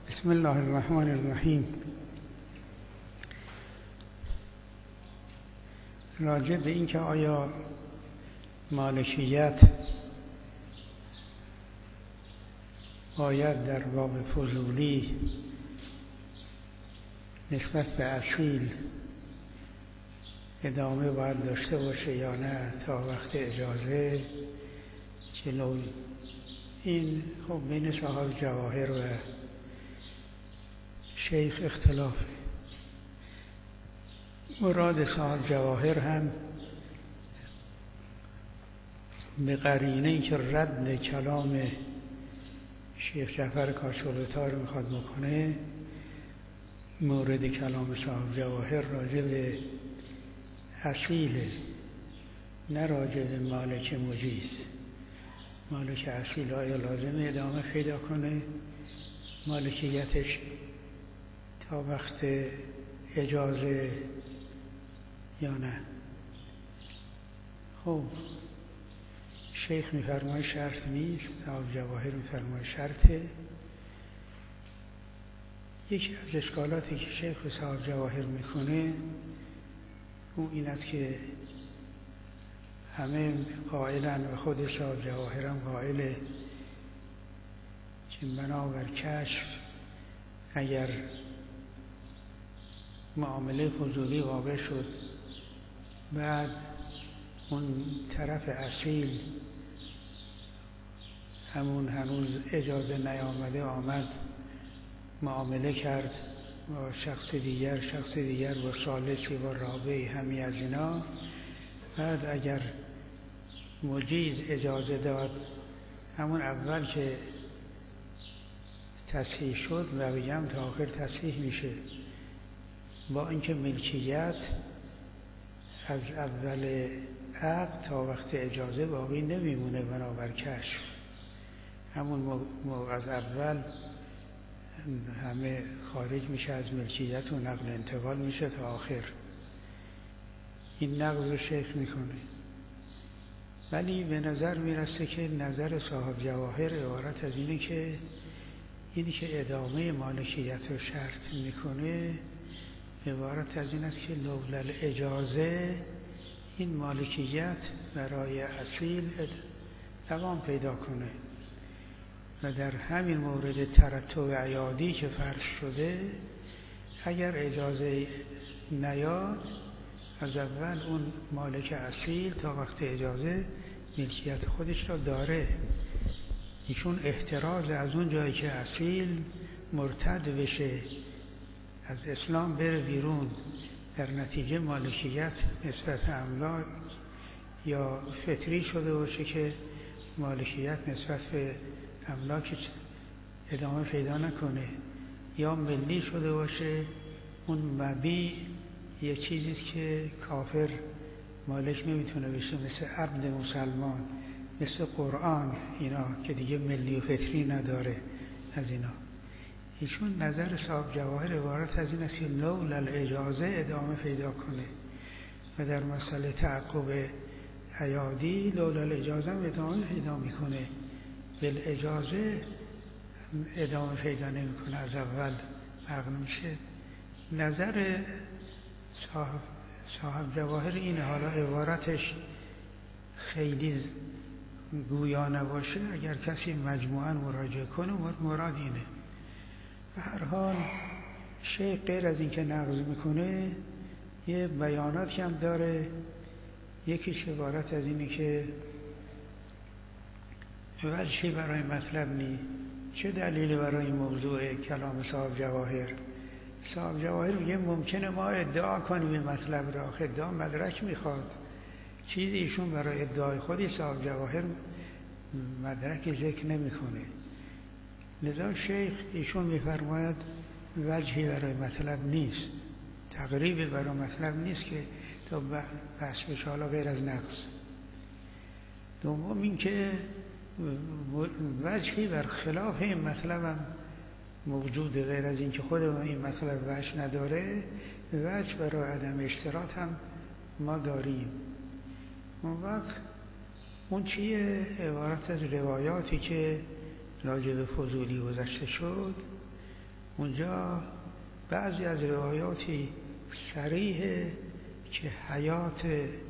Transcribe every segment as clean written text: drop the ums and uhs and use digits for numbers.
بسم الله الرحمن الرحیم. راجع به این که آیا مالکیت باید در باب فضولی نسبت به اصیل ادامه باید داشته باشه یا نه تا وقت اجازه، جلو این خب بین صاحب جواهر و شیخ اختلافه. مراد صاحب جواهر هم به قرینه این که رد کلام شیخ جعفر کاشف‌الغطا رو میخواد بکنه، مورد کلام صاحب جواهر راجع به اصیله، نه راجع به مالک مجیز. مالک اصیل آیا لازم ادامه پیدا کنه مالکیتش تا وقت اجازه یا نه؟ خب شیخ میفرمای شرط نیست، صاحب جواهر میفرمای شرطه. یکی از اشکالاتی که شیخ به صاحب جواهر میکنه اون این است که همه قائلن و خود صاحب جواهر هم قائله که بنابر کشف اگر معامله فضولی واقع شد، بعد اون طرف اصیل همون هنوز اجازه نیامده آمد معامله کرد با شخص دیگر با ثالثی با رابعی، همی از اینا، بعد اگر مجیز اجازه داد همون اول که تصحیح شد و بگم تا آخر تصحیح میشه، با اینکه ملکیت از اول عقد تا وقت اجازه باقی نمیمونه بنابر کشف، همون موقع از اول همه خارج میشه از ملکیت و نقل انتقال میشه تا آخر. این نقض رو شیخ میکنه، ولی به نظر میرسه که نظر صاحب جواهر عبارت از اینه که اینی که ادامه مالکیت رو شرط میکنه عبارت از این است که لولا اجازه این مالکیت برای اصیل دوام پیدا کنه و در همین مورد ترتب عیادی که فرض شده اگر اجازه نیاد از اول اون مالک اصیل تا وقت اجازه ملکیت خودش را داره. ایشون احتراز از اون جایی که اصیل مرتد بشه، از اسلام بره بیرون، در نتیجه مالکیت نسبت املاک یا فطری شده باشه که مالکیت نسبت به املاک ادامه پیدا نکنه، یا ملی شده باشه اون مبیع یه چیزیست که کافر مالک نمیتونه بشه، مثل عبد مسلمان، مثل قرآن، اینا که دیگه ملی و فطری نداره. از اینا ایشون نظر صاحب جواهر عبارت از این است که لولا الاجازه ادامه پیدا کنه و در مسئله تعقب عیادی لولا الاجازه هم ادامه پیدا میکنه، بالاجازه ادامه پیدا نمیکنه، از اول عقد میشه. نظر صاحب جواهر اینه، حالا عبارتش خیلی گویا نباشه، اگر کسی مجموعاً مراجعه کنه مراد اینه. به هر حال شیخ غیر از این که نقض میکنه یه بیاناتی هم داره. یکیش عبارت از اینه که وجهی برای مطلب نی، چه دلیلی برای این موضوع کلام صاحب جواهر؟ صاحب جواهر میگه ممکنه ما ادعا کنیم این مطلب را، ادعا مدرک میخواد، چیزی ایشون برای ادعای خودی صاحب جواهر مدرک ذکر نمیکنه. لذا شیخ ایشون میفرماید وجهی برای مطلب نیست، تقریبی برای مطلب نیست که تا بحث بشه، حالا غیر از نقص. دوم این که وجهی بر خلاف این مطلب هم موجوده، غیر از این که خود این مطلب وجه نداره، وجه برای عدم اشتراط هم ما داریم. اون وقت اون چیه؟ عبارت از روایاتی که راجع به فضولی گذشته شد اونجا بعضی از روایاتی صریحه که حیات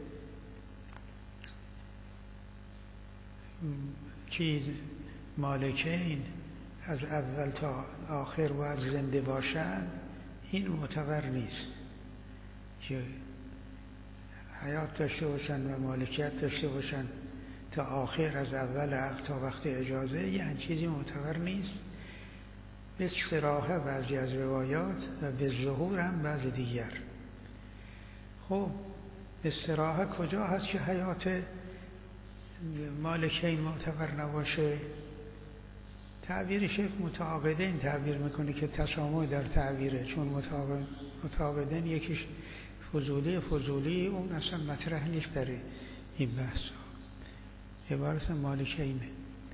مالکین از اول تا آخر باید زنده باشن، این معتبر نیست که حیات داشته باشن و مالکیت داشته باشن تا آخر از اول عقد تا وقت اجازه، یه چیزی معتبر نیست. به صراحه بعضی از روایات و به ظهور هم بعض دیگر. خب به صراحه کجا هست که حیات مالکین معتبر نباشه؟ تعبیر شیخ متعاقدین تعبیر میکنه که تسامح در تعبیره، چون متعاقدین یکیش فضولی اون اصلا مطرح نیست در این بحث. عبارت مالکینه.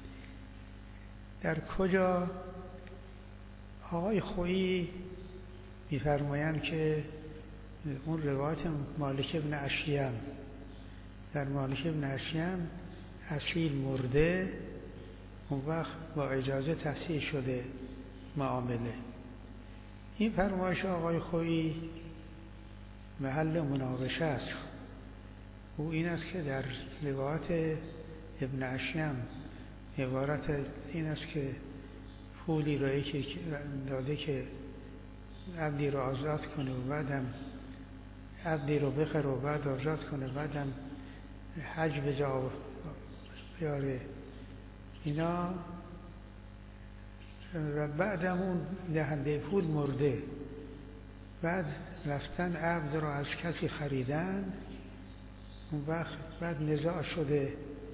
در کجا؟ آقای خویی میفرمایند که اون روایت مالک ابن اشیم، در مالک ابن اشیم اصیل مرده، اون وقت با اجازه تصحیح شده معامله. این فرمایش آقای خویی محل مناقشه است. او این است که در روایت ابن اشیم عبارت این است که پولی را یکی داده که عبدی رو آزاد کنه و بعدم عبدی رو بخره و بعد آزاد کنه، بعدم حج به جا بیاره اینا، و بعدم اون دهنده پول مرده، بعد رفتن عبد رو از کسی خریدن، اون وقت بعد نزاع شده،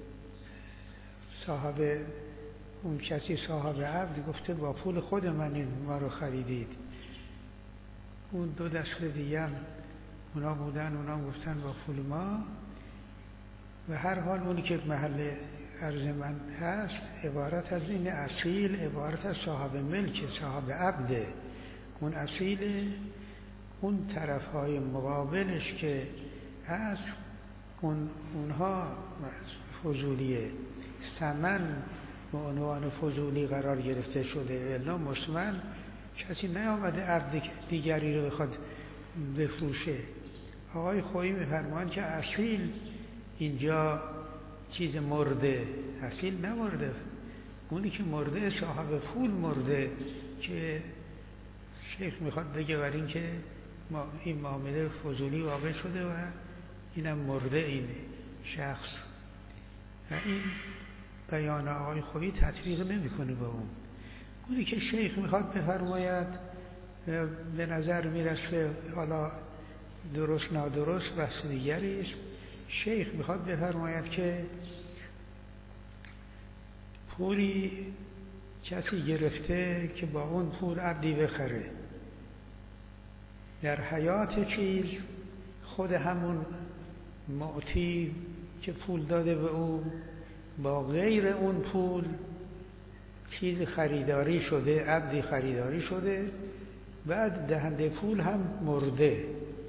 صاحب اون کسی صاحب عبد گفته با پول خود من این ما رو خریدید. اون دو دسته دیگه هم اونا بودن، اونا گفتن با پول ما. و هر حال اونی که محل عرض من هست عبارت از این اصیل، عبارت از صاحب ملک، صاحب عبده. اون اصیل، اون طرفهای مقابلش که هست اونها فضولیه، ثمن به عنوان فضولی قرار گرفته شده. الا مسلمان کسی نیامده عبد دیگری رو بخواد بفروشه. آقای خویی میفرمایند که اصیل اینجا چیز مرده، اصیل نمرده، اونی که مرده صاحب پول مرده، که شیخ میخواد بگه بر این که این معامله فضولی واقع شده و اینم مرده این شخص. و این بیان آقای خویی تطبیق نمیکنه به اونی که شیخ میخواد بفرماید. به نظر میرسه، حالا درست نادرست بحث دیگری است، شیخ میخواد بفرماید که پولی کسی گرفته که با اون پول عبدی بخره، در حیات چیز خود همون معطی که پول داده به او با غیر اون پول چیز خریداری شده، عبدی خریداری شده، بعد دهنده پول هم مرده،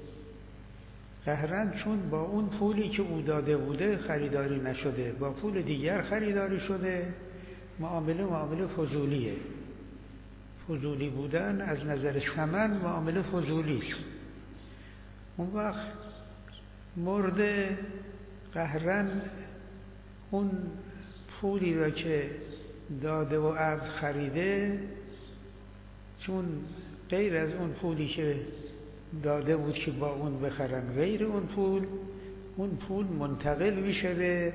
قهرن چون با اون پولی که او داده بوده خریداری نشده، با پول دیگر خریداری شده. معامله فضولیه. فضولی بودن از نظر ثمن معامله فضولی است. اون وقت مرده، قهرن اون پولی را که داده و عبد خریده، چون غیر از اون پولی که داده بود که با اون بخرن، غیر اون پول منتقل میشه به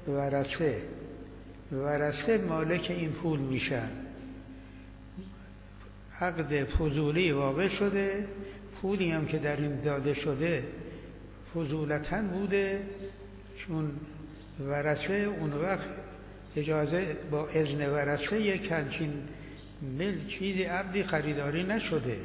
ورثه مالک این پول میشن. عقد فضولی واقع شده، پولی هم که در این داده شده فضولتاً بوده، چون ورثه اون وقت اجازه با اذن ورثه یک همچین چیزی عبدی خریداری نشده،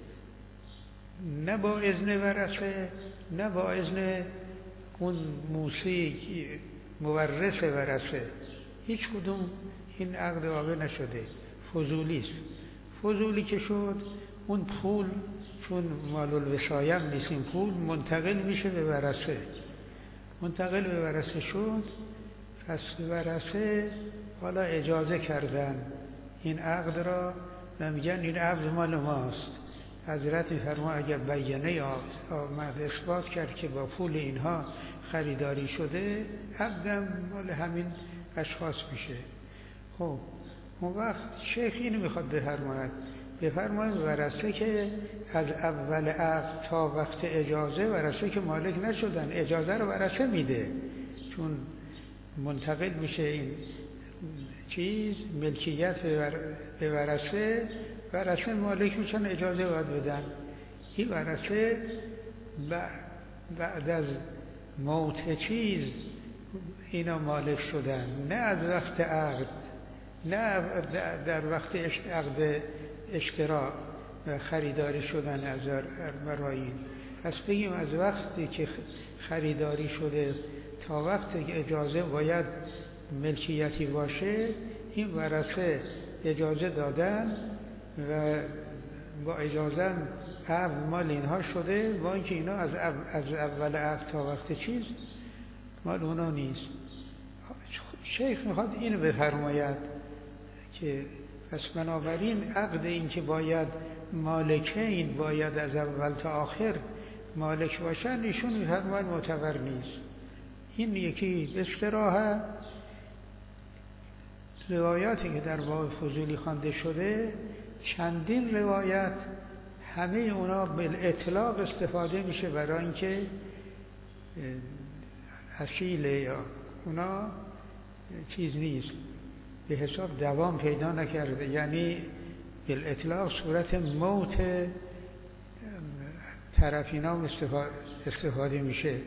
نه با اذن ورثه نه با اذن اون موصی مورث ورثه، هیچ کدوم این عقد واقع نشده، فضولی است. فضولی که شد، اون پول چون مال الوصایه نیست، این پول منتقل میشه به ورثه، منتقل به ورثه شد. پس ورثه حالا اجازه کردن این عقد را و میگن این عقد مال ماست. حضرت میفرمایند اگر بیانه آمد اثبات کرد که با پول اینها خریداری شده، عقدم مال همین اشخاص میشه. خب اون وقت شیخ اینو میخواد بفرماید ورثه که از اول عقد تا وقت اجازه ورثه که مالک نشدن، اجازه رو ورثه میده، چون منتقل میشه این چیز ملکیت به ورثه مالک میشن، اجازه باید بدن. این ورثه بعد از موت چیز اینا مالک شدن، نه از وقت عقد، نه در وقت عقد اشتراء و خریداری شدن از برای این. پس بگیم از وقتی که خریداری شده تا وقتی که اجازه باید ملکیتی باشه، این ورثه اجازه دادن و با اجازه عقد مال اینها شده، با اینکه اینا از اول عقد تا وقت چیز مال اونا نیست. شیخ میخواد اینو بفرماید که پس بنابراین عقد این که باید مالکین باید از اول تا آخر مالک باشن، ایشون میفرماید معتبر نیست. این یکی به اصطلاح روایاتی که در باب فضولی خوانده شده، چندین روایت، همه اونا بالاطلاق استفاده میشه برای اینکه اصیله یا اونا چیز نیست، به حساب دوام پیدا نکرده، یعنی بالاطلاق صورت موت طرفینام استفاده میشه.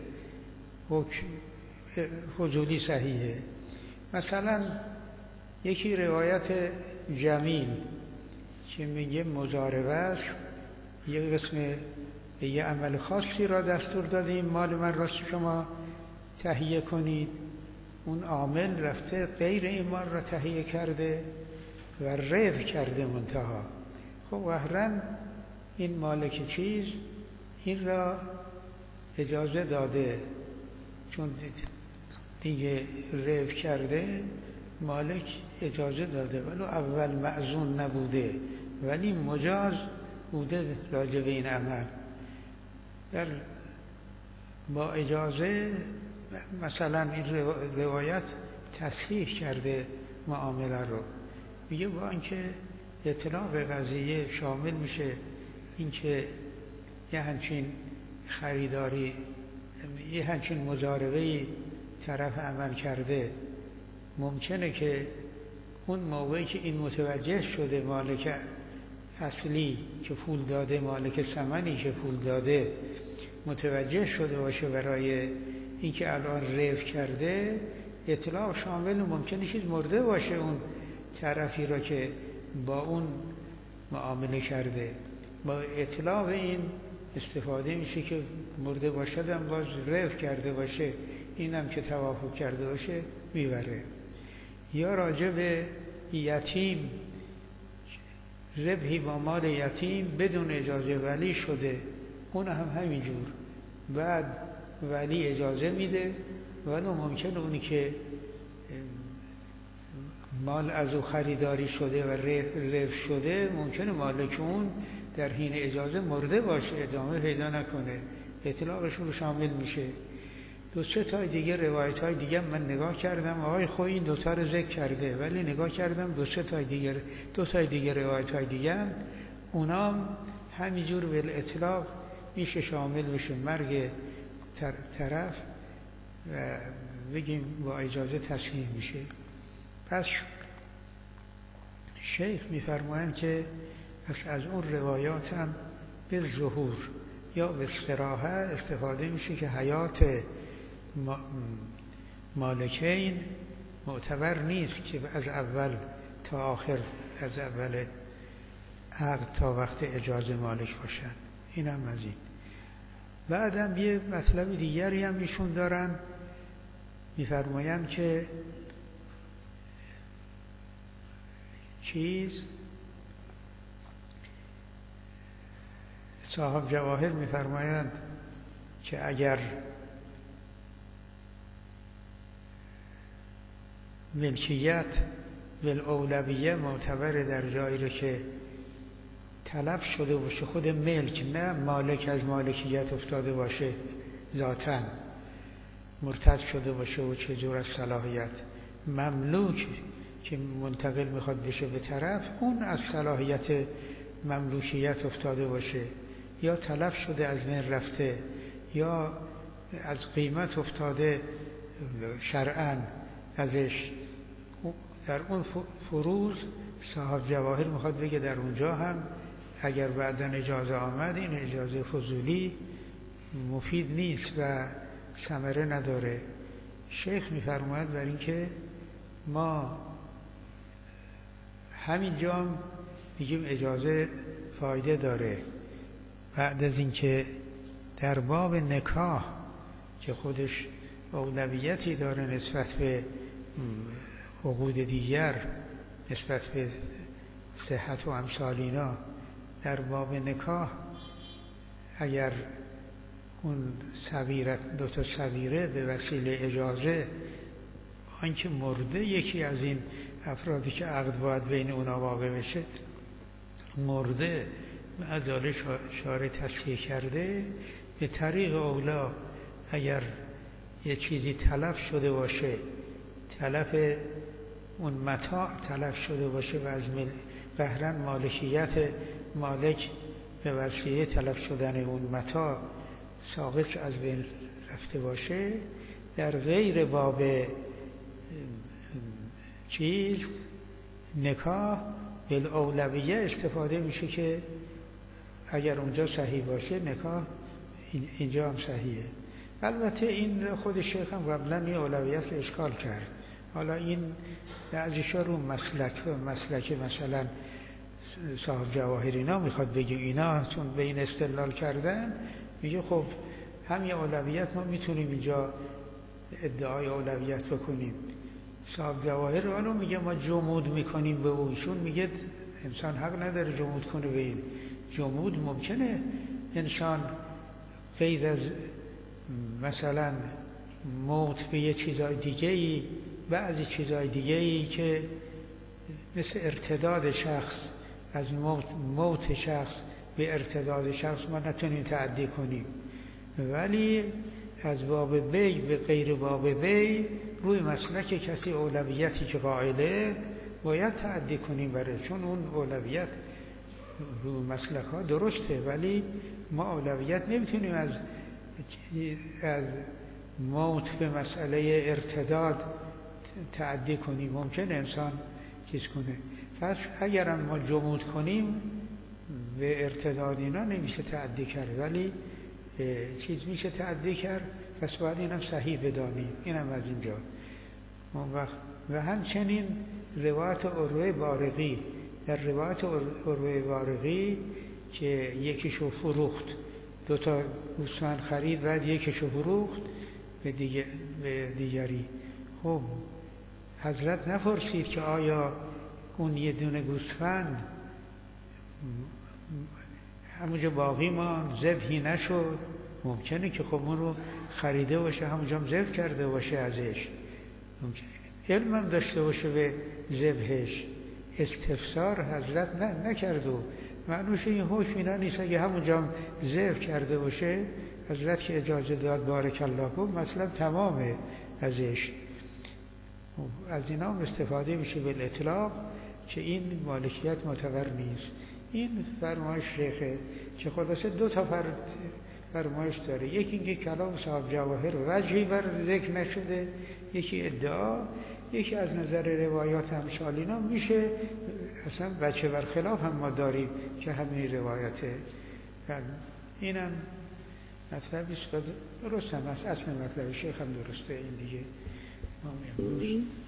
فضولی صحیحه. مثلا یکی روایت جمیل که میگه مضاربه است، یه قسم یه عمل خاصی را دستور دادیم مال من را شما تهیه کنید، اون عامل رفته غیر این مال را تهیه کرده و رد کرده منتها. خب قهرن این مالک چیز این را اجازه داده، چون دیگه رد کرده مالک اجازه داده، ولو اول معزون نبوده ولی مجاز بوده راجع به این عمل. در با اجازه مثلا این روایت تصحیح کرده معامله رو، میگه با اینکه اطلاق قضیه شامل میشه اینکه یه همچین خریداری، یه همچین مضاربه طرف عمل کرده، ممکنه که اون موقعی که این متوجه شده مالک اصلی که پول داده، مالک ثمنی که پول داده متوجه شده باشه برای اینکه الان رفع کرده، اطلاق شامل ممکنه چیز مرده باشه اون طرفی را که با اون معامله کرده، با اطلاق این استفاده میشه که مرده باشد هم باز رفع کرده باشه، اینم که توافق کرده باشه میبره. یا راجع به یتیم، ربحی با مال یتیم بدون اجازه ولی شده، اون هم همینجور، بعد ولی اجازه میده، ولی ممکنه اونی که مال از او خریداری شده و رفع شده، ممکنه مالک اون در حین اجازه مرده باشه، ادامه پیدا نکنه، اطلاقشون رو شامل میشه. دو سه تا دیگه روایت های دیگه من نگاه کردم، آقای خو این دو تا رو ذکر کرده، ولی نگاه کردم دو تا دیگه روایت های دیگه هم اونام همینجور بالاطلاق میشه شامل بشه مرگ طرف و بگیم با اجازه تصحیح میشه. پس شیخ میفرمایند که پس از اون روایات هم به ظهور یا به استراحه استفاده میشه که حیات مالکین معتبر نیست که از اول تا آخر، از اول عقد تا وقت اجازه مالک باشن. این هم از این. بعدم یه مطلب دیگری هم ایشون دارن، میفرمایند که صاحب جواهر میفرمایند که اگر ملکیت بالاولویه معتبر در جایی رو که تلف شده باشه، خود ملک، نه مالک از مالکیت افتاده باشه ذاتاً مرتد شده باشه و چه جور از صلاحیت، مملوک که منتقل میخواد بشه به طرف، اون از صلاحیت مملوکیت افتاده باشه، یا تلف شده از بین رفته، یا از قیمت افتاده شرعاً ازش، در اون فروض صاحب جواهر میخواد بگه در اونجا هم اگر بعداً اجازه آمد این اجازه فضولی مفید نیست و ثمره نداره. شیخ میفرماید بر این که ما همینجا هم میگیم اجازه فایده داره، بعد از اینکه در باب نکاح که خودش اولویتی داره نسبت به عقود دیگر، نسبت به صحت و امثال اینا، در باب نکاح اگر اون صغیرت، دوتا صغیره به وسیله اجازه، آنکه مرده یکی از این افرادی که عقد باید بین اونا واقع بشه مرده، معذاله شارع تصحیح کرده، به طریق اولا اگر یه چیزی تلف شده باشه، تلف اون متاع تلف شده باشه و از قهرن مالکیت مالک به وسیله تلف شدن اون متاع ساقط از بین رفته باشه، در غیر باب چیز نکاح بالاولویه استفاده میشه که اگر اونجا صحیح باشه نکاح اینجا هم صحیحه. البته این خود شیخ هم قبلا یه اولویت اشکال کرد، حالا این بعضیشا رو مسلک مثلا صاحب جواهر اینا میخواد بگه اینا چون به این استدلال کردن، میگه خب همین اولویت ما میتونیم اینجا ادعای اولویت بکنیم. صاحب جواهر رو میگه ما جمود میکنیم به اوشون، میگه انسان حق نداره جمود کنه به این. جمود ممکنه انسان قید از مثلا موت به یه چیزای دیگه‌ای، بعضی چیزای دیگه‌ای که مثل ارتداد شخص، از موت شخص به ارتداد شخص ما نتونیم تعدی کنیم، ولی از باب بی به غیر باب بی روی مسلک کسی اولویتی که قائله باید تعدی کنیم برای، چون اون اولویت روی مسلک ها درسته، ولی ما اولویت نمیتونیم از موت به مسئله ارتداد تعدی کنیم، ممکن انسان چیز کنه. پس اگر ما جمود کنیم به ارتداد اینا نمیشه تعدی کرد، ولی چیز میشه تعدی کرد، پس باید اینم صحیح بدانیم. اینم از اینجا. و همچنین روایت عروه بارقی، در روایت عروه بارقی که یکیشو فروخت، دوتا گوسفند خرید بعد یکیشو فروخت به دیگری. خب حضرت نپرسید که آیا اون یه دونه گوسفند همونجا باقی ماند، ذبحی نشد؟ ممکنه که خب اون رو خریده باشه همونجا هم ذبح کرده باشه ازش، علمم داشته باشه به ذبحش. استفسار حضرت نکرد و معنوش این حکم اینا نیست. اگه همونجا هم ذبح کرده باشه حضرت که اجازه داد بارک الله گفت مثلا تمامه ازش. از اینا هم استفاده میشه به اطلاق که این مالکیت معتبر نیست. این فرمایش شیخه که خلاصه دو تا فرمایش داره، یکی اینکه کلام صاحب جواهر وجهی بر ذکر نشده، یکی ادعا، یکی از نظر روایات امثال اینا میشه اصلا بچه برخلاف هم ما داریم که همین روایته. اینم مطلبیست که درست هم از اصل مطلب شیخ هم درسته. این دیگه ما امروز